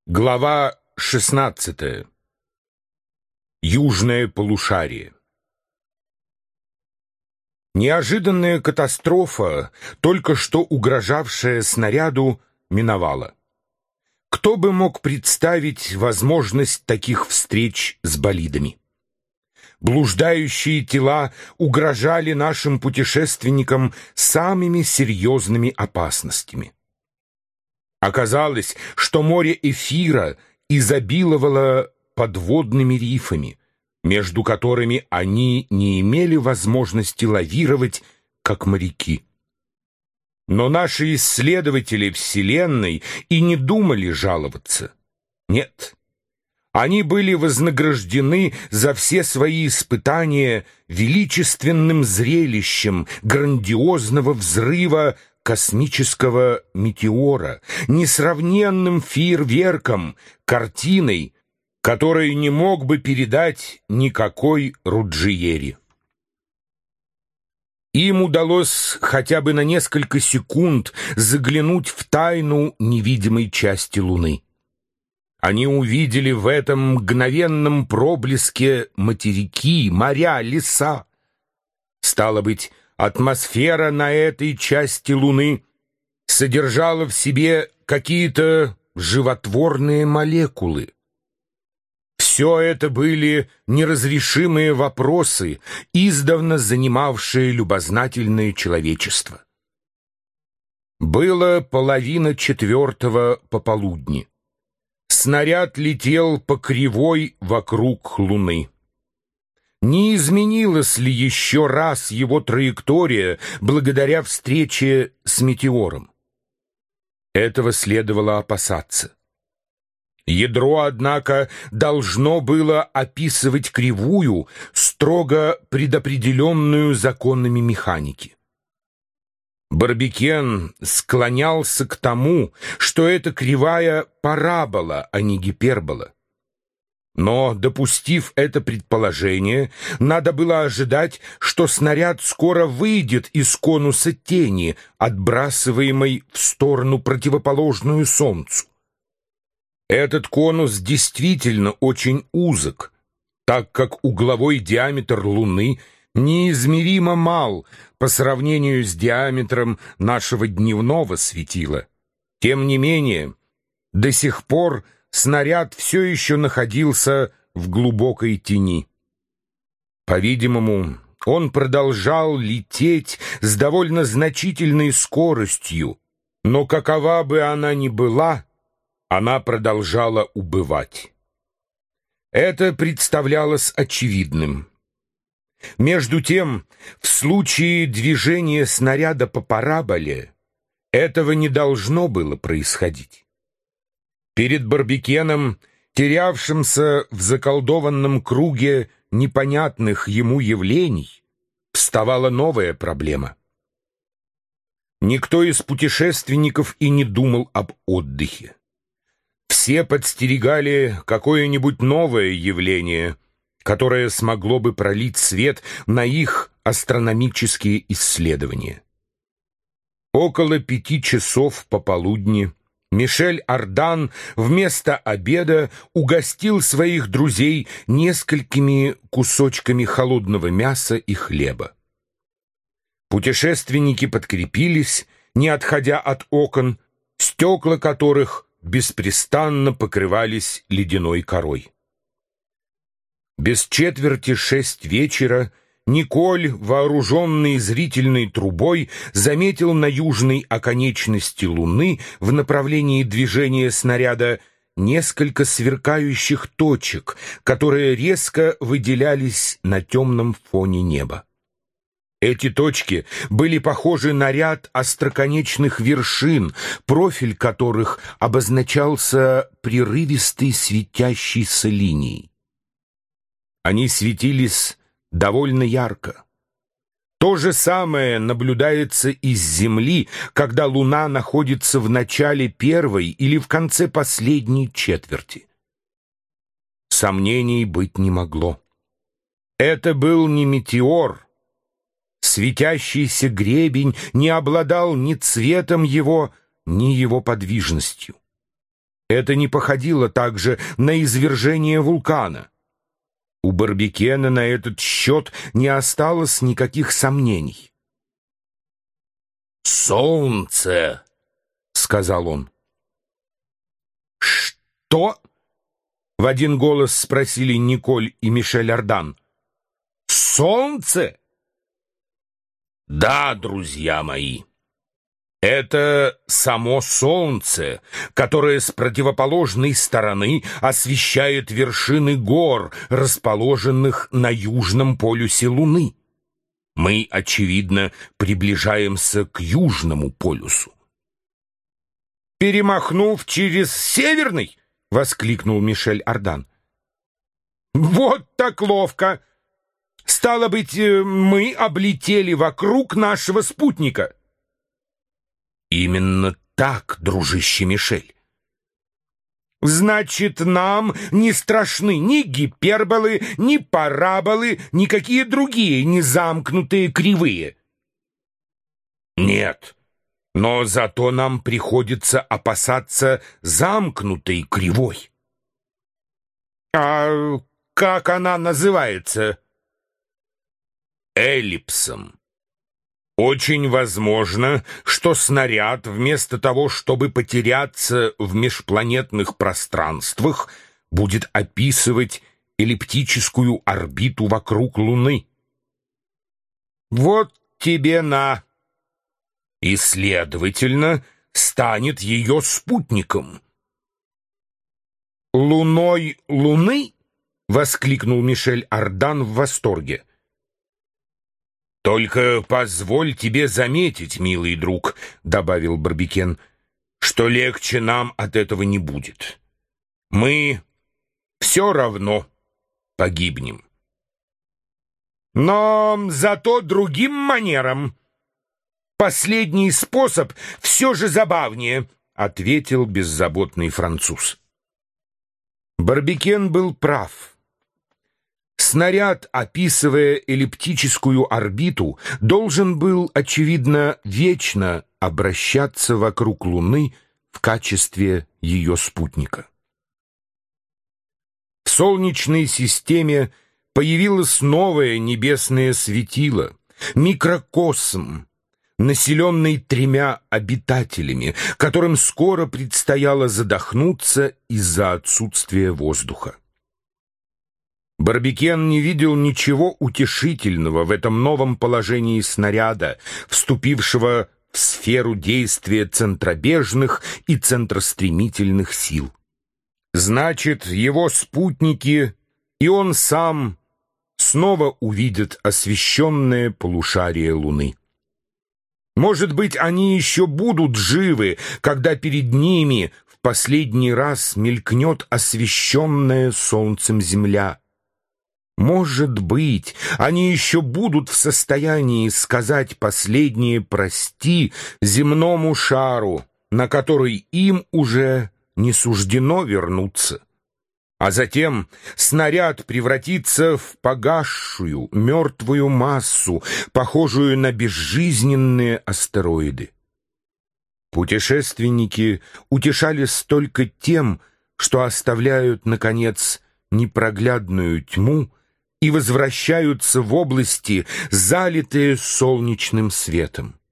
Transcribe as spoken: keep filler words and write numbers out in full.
Глава шестнадцатая. Южное полушарие. Неожиданная катастрофа, только что угрожавшая снаряду, миновала. Кто бы мог представить возможность таких встреч с болидами? Блуждающие тела угрожали нашим путешественникам самыми серьезными опасностями. Оказалось, что море эфира изобиловало подводными рифами, между которыми они не имели возможности лавировать, как моряки. Но наши исследователи Вселенной и не думали жаловаться. Нет, они были вознаграждены за все свои испытания величественным зрелищем грандиозного взрыва космического метеора, несравненным фейерверком, картиной, которую не мог бы передать никакой Руджиери. Им удалось хотя бы на несколько секунд заглянуть в тайну невидимой части Луны. Они увидели в этом мгновенном проблеске материки, моря, леса. Стало быть, атмосфера на этой части Луны содержала в себе какие-то животворные молекулы. Все это были неразрешимые вопросы, издавна занимавшие любознательное человечество. Было половина четвертого пополудни. Снаряд летел по кривой вокруг Луны. Не изменилась ли еще раз его траектория благодаря встрече с метеором? Этого следовало опасаться. Ядро, однако, должно было описывать кривую, строго предопределенную законами механики. Барбикен склонялся к тому, что это кривая парабола, а не гипербола. Но, допустив это предположение, надо было ожидать, что снаряд скоро выйдет из конуса тени, отбрасываемой в сторону, противоположную Солнцу. Этот конус действительно очень узок, так как угловой диаметр Луны неизмеримо мал по сравнению с диаметром нашего дневного светила. Тем не менее, до сих пор снаряд все еще находился в глубокой тени. По-видимому, он продолжал лететь с довольно значительной скоростью, но какова бы она ни была, она продолжала убывать. Это представлялось очевидным. Между тем, в случае движения снаряда по параболе этого не должно было происходить. Перед Барбикеном, терявшимся в заколдованном круге непонятных ему явлений, вставала новая проблема. Никто из путешественников и не думал об отдыхе. Все подстерегали какое-нибудь новое явление, которое смогло бы пролить свет на их астрономические исследования. Около пяти часов пополудни Мишель Ардан вместо обеда угостил своих друзей несколькими кусочками холодного мяса и хлеба. Путешественники подкрепились, не отходя от окон, стекла которых беспрестанно покрывались ледяной корой. Без четверти шесть вечера Николь, вооруженный зрительной трубой, заметил на южной оконечности Луны в направлении движения снаряда несколько сверкающих точек, которые резко выделялись на темном фоне неба. Эти точки были похожи на ряд остроконечных вершин, профиль которых обозначался прерывистой светящейся линией. Они светились довольно ярко. То же самое наблюдается из Земли, когда Луна находится в начале первой или в конце последней четверти. Сомнений быть не могло. Это был не метеор. Светящийся гребень не обладал ни цветом его, ни его подвижностью. Это не походило также на извержение вулкана. У Барбекена на этот счет не осталось никаких сомнений. «Солнце!» — сказал он. «Что?» — в один голос спросили Николь и Мишель Ардан. «Солнце?» «Да, друзья мои, это само солнце, которое с противоположной стороны освещает вершины гор, расположенных на южном полюсе Луны. Мы, очевидно, приближаемся к южному полюсу». «Перемахнув через северный?» — воскликнул Мишель Ардан. «Вот так ловко! Стало быть, мы облетели вокруг нашего спутника». «Именно так, дружище Мишель». «Значит, нам не страшны ни гиперболы, ни параболы, никакие другие незамкнутые кривые». «Нет, но зато нам приходится опасаться замкнутой кривой». «А как она называется?» «Эллипсом. Очень возможно, что снаряд, вместо того, чтобы потеряться в межпланетных пространствах, будет описывать эллиптическую орбиту вокруг Луны». «Вот тебе на!» «И, следовательно, станет ее спутником». «Луной Луны?» — воскликнул Мишель Ардан в восторге. «Только позволь тебе заметить, милый друг, — добавил Барбекен, — что легче нам от этого не будет. Мы все равно погибнем». «Но зато другим манером. Последний способ все же забавнее», — ответил беззаботный француз. Барбекен был прав. Снаряд, описывая эллиптическую орбиту, должен был, очевидно, вечно обращаться вокруг Луны в качестве ее спутника. В Солнечной системе появилось новое небесное светило, микрокосм, населенный тремя обитателями, которым скоро предстояло задохнуться из-за отсутствия воздуха. Барбекен не видел ничего утешительного в этом новом положении снаряда, вступившего в сферу действия центробежных и центростремительных сил. Значит, его спутники и он сам снова увидят освещенное полушарие Луны. Может быть, они еще будут живы, когда перед ними в последний раз мелькнет освещенная солнцем земля. Может быть, они еще будут в состоянии сказать последнее «прости» земному шару, на который им уже не суждено вернуться. А затем снаряд превратится в погасшую, мертвую массу, похожую на безжизненные астероиды. Путешественники утешались только тем, что оставляют, наконец, непроглядную тьму и возвращаются в области, залитые солнечным светом.